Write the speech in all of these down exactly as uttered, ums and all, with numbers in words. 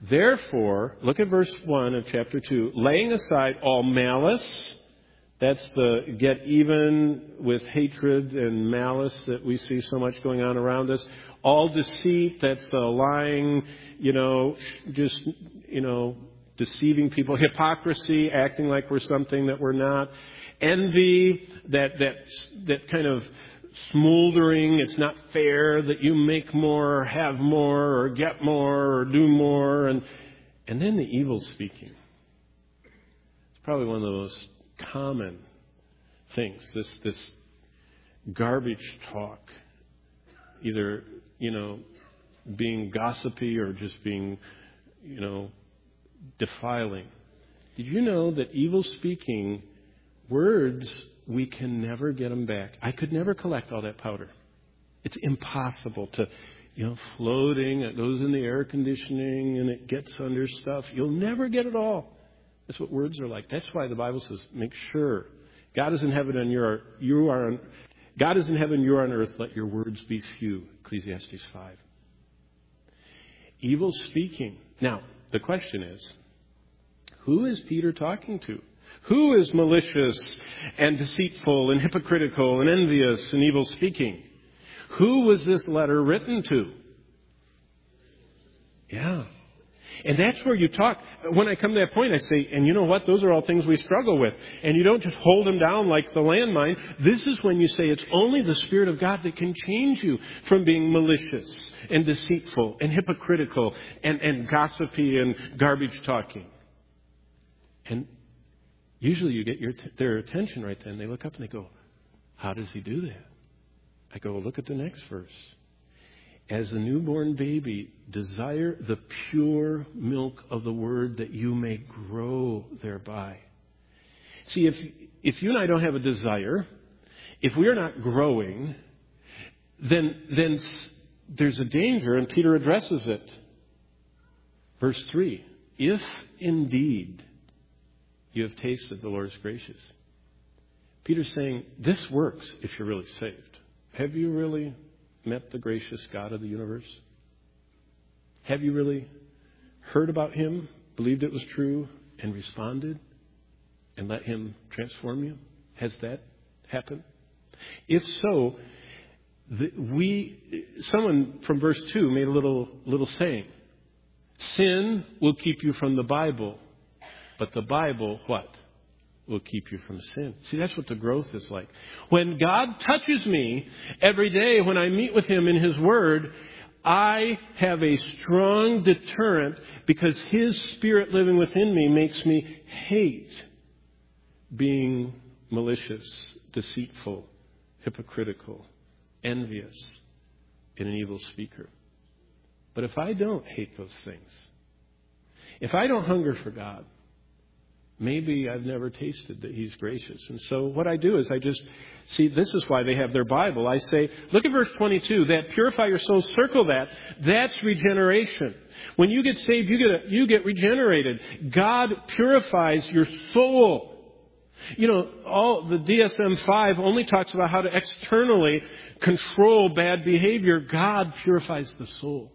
Therefore, look at verse one of chapter two. Laying aside all malice, that's the get even with hatred and malice that we see so much going on around us. All deceit, that's the lying, you know, just, you know, deceiving people. Hypocrisy, acting like we're something that we're not. Envy, that that that kind of smoldering, it's not fair that you make more, or have more, or get more, or do more. And and then the evil speaking. It's probably one of the most common things, this this garbage talk. Either, you know, being gossipy or just being, you know, defiling. Did you know that evil speaking words, we can never get them back? I could never collect all that powder. It's impossible to, you know, floating. It goes in the air conditioning and it gets under stuff. You'll never get it all. That's what words are like. That's why the Bible says, make sure. God is in heaven and you are, you are on, God is in heaven, you are on earth. Let your words be few. Ecclesiastes five. Evil speaking. Now, the question is, who is Peter talking to? Who is malicious and deceitful and hypocritical and envious and evil speaking? Who was this letter written to? Yeah. And that's where you talk. When I come to that point, I say, and you know what? Those are all things we struggle with. And you don't just hold them down like the landmine. This is when you say it's only the Spirit of God that can change you from being malicious and deceitful and hypocritical and, and gossipy and garbage talking. And usually you get your t- their attention right then. They look up and they go, how does he do that? I go, look at the next verse. As a newborn baby, desire the pure milk of the word that you may grow thereby. See, if if you and I don't have a desire, if we are not growing, then then there's a danger, and Peter addresses it. Verse three, if indeed you have tasted the Lord is gracious. Peter's saying, this works if you're really saved. Have you really met the gracious God of the universe? Have you really heard about Him, believed it was true, and responded and let Him transform you? Has that happened? If so, the, we someone from verse two made a little little saying. Sin will keep you from the Bible, but the Bible, what? Will keep you from sin. See, that's what the growth is like. When God touches me every day, when I meet with Him in His Word, I have a strong deterrent because His Spirit living within me makes me hate being malicious, deceitful, hypocritical, envious, and an evil speaker. But if I don't hate those things, if I don't hunger for God, maybe I've never tasted that He's gracious. And so what I do is I just, see, this is why they have their Bible. I say, look at verse twenty-two, that purify your souls, circle that. That's regeneration. When you get saved, you get, a, you get regenerated. God purifies your soul. You know, all the D S M five only talks about how to externally control bad behavior. God purifies the soul.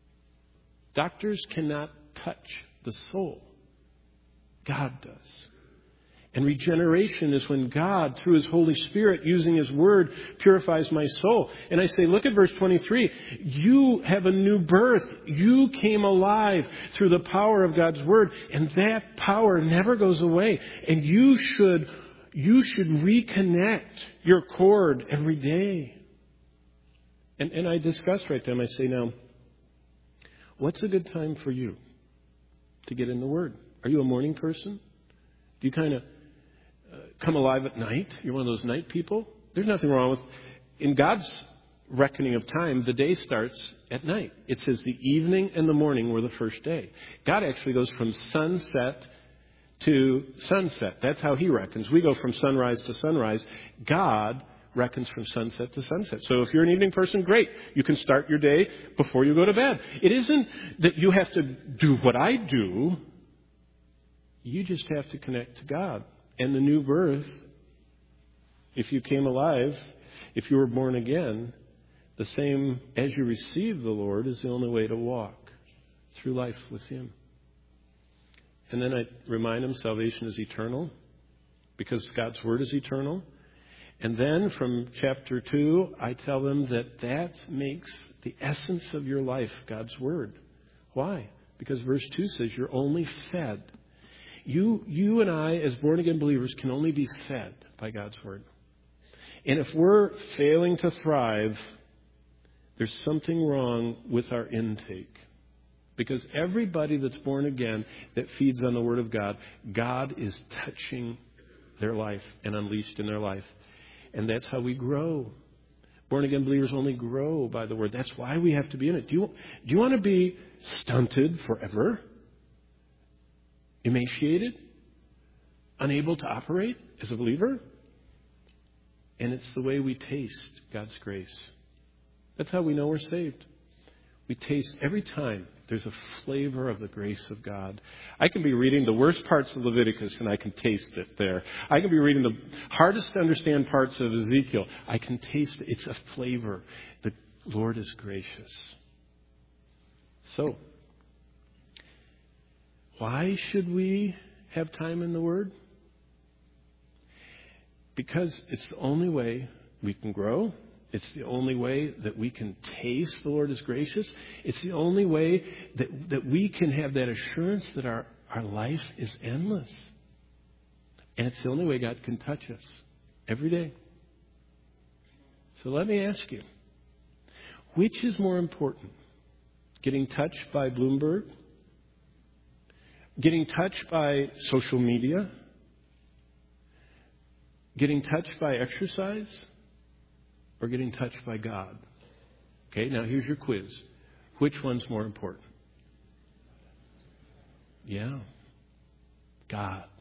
Doctors cannot touch the soul. God does. And regeneration is when God, through His Holy Spirit, using His Word, purifies my soul. And I say, look at verse twenty-three. You have a new birth. You came alive through the power of God's Word. And that power never goes away. And you should, you should reconnect your cord every day. And, and I discuss right then, I say, now, what's a good time for you to get in the Word? Are you a morning person? Do you kind of uh, come alive at night? You're one of those night people? There's nothing wrong with... In God's reckoning of time, the day starts at night. It says the evening and the morning were the first day. God actually goes from sunset to sunset. That's how He reckons. We go from sunrise to sunrise. God reckons from sunset to sunset. So if you're an evening person, great. You can start your day before you go to bed. It isn't that you have to do what I do. You just have to connect to God. And the new birth, if you came alive, if you were born again, the same as you receive the Lord is the only way to walk. through life with Him. And then I remind them salvation is eternal because God's Word is eternal. And then from chapter two, I tell them that that makes the essence of your life God's Word. Why? Because verse two says you're only fed. You, you and I, as born-again believers, can only be fed by God's Word. And if we're failing to thrive, there's something wrong with our intake. Because everybody that's born again that feeds on the Word of God, God is touching their life and unleashed in their life. And that's how we grow. Born-again believers only grow by the Word. That's why we have to be in it. Do you, do you want to be stunted forever? Emaciated? Unable to operate as a believer? And it's the way we taste God's grace. That's how we know we're saved. We taste every time there's a flavor of the grace of God. I can be reading the worst parts of Leviticus and I can taste it there. I can be reading the hardest to understand parts of Ezekiel. I can taste it. It's a flavor. The Lord is gracious. So, why should we have time in the Word? Because it's the only way we can grow. It's the only way that we can taste the Lord is gracious. It's the only way that, that we can have that assurance that our, our life is endless. And it's the only way God can touch us every day. So let me ask you, which is more important? Getting touched by Bloomberg? Getting touched by social media? Getting touched by exercise? Or getting touched by God? Okay, now here's your quiz. Which one's more important? Yeah. God.